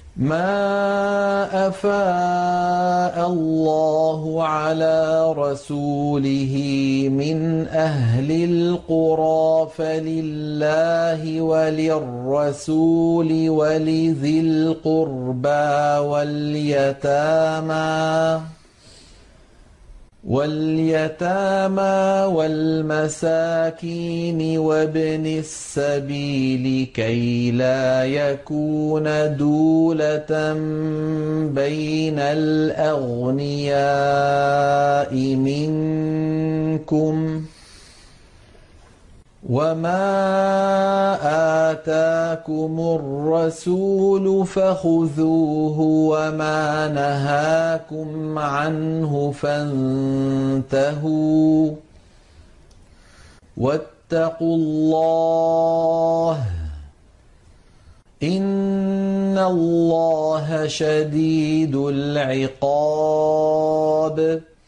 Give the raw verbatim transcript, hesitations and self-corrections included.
ما أفاء الله على رسوله من أهل القرى فلله وللرسول ولذي القربى واليتامى واليتامى والمساكين وابن السبيل كي لا يكون دولة بين الأغنياء منكم وما آتاكم الرسول فخذوه وما نهاكم عنه فانتهوا واتقوا الله إن الله شديد العقاب